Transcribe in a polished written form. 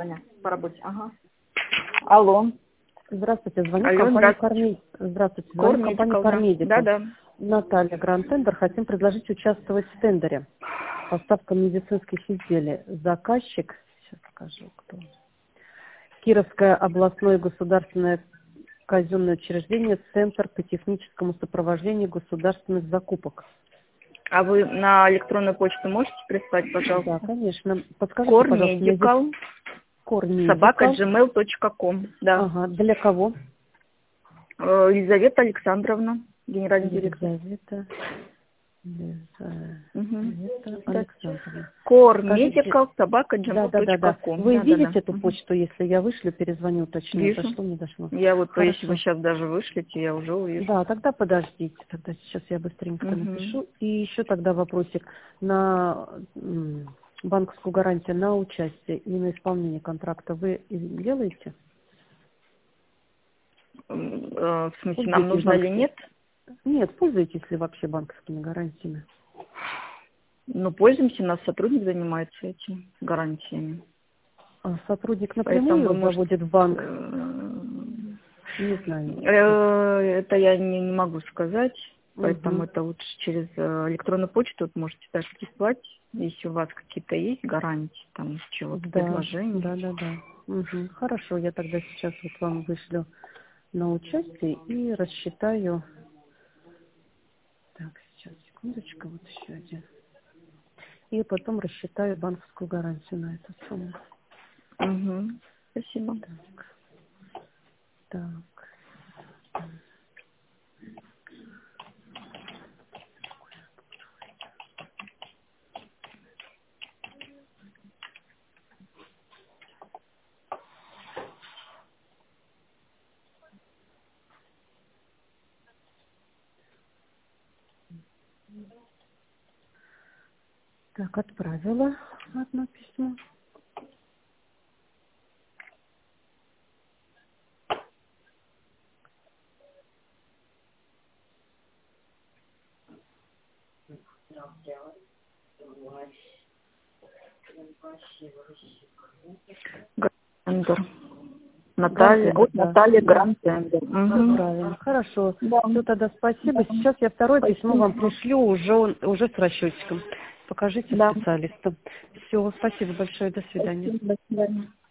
звонят по работе. Ага. Алло. Здравствуйте, звоню Алло, компанию Кормедикал. Здравствуйте, звоню компанию Кормедикал, да. Кормедикал. Да. Наталья, Гранд Тендер. Хотим предложить участвовать в тендере. Поставка медицинских изделий. Заказчик, сейчас скажу, кто. Кировское областное государственное казенное учреждение «Центр по техническому сопровождению государственных закупок». А вы на электронную почту можете прислать, пожалуйста? Да, конечно. Подскажите, пожалуйста, мне Кормедикал, здесь Кормедикал. собака@gmail.com. Да. Ага, для кого? Елизавета Александровна, генеральный директор. Елизавета Да. Александровна. Кормедикал, Да. собака@gmail.com. Вы видите эту почту, если я вышлю, перезвоню, уточню, Вижу. дошло, не дошло. Я вот, Хорошо. если вы сейчас даже вышлите, я уже увижу. Да, тогда подождите, тогда сейчас я быстренько напишу. И еще тогда вопросик на банковскую гарантию на участие и на исполнение контракта вы делаете? В смысле, нам Пользуетесь нужно или нет? Нет, пользуетесь ли вообще банковскими гарантиями? Ну, пользуемся, у нас сотрудник занимается этим гарантиями. А сотрудник Поэтому напрямую вы можете... заводит в банк? Не знаю. Это я не могу сказать, поэтому это лучше через электронную почту вот можете даже прислать, если у вас какие-то есть гарантии, там чего-то, предложения. Да. Хорошо, я тогда сейчас вот вам вышлю на участие и рассчитаю. Так, сейчас, секундочку, вот еще один. И потом рассчитаю банковскую гарантию на эту сумму. Спасибо. Так. Так, отправила одно письмо. Гранд-тендер. Наталья Гранд-тендер. Правильно. Хорошо. Все, тогда спасибо. Сейчас я второе письмо вам пришлю уже с расчетчиком. Покажите специалисту. Все, спасибо большое. До свидания. До свидания.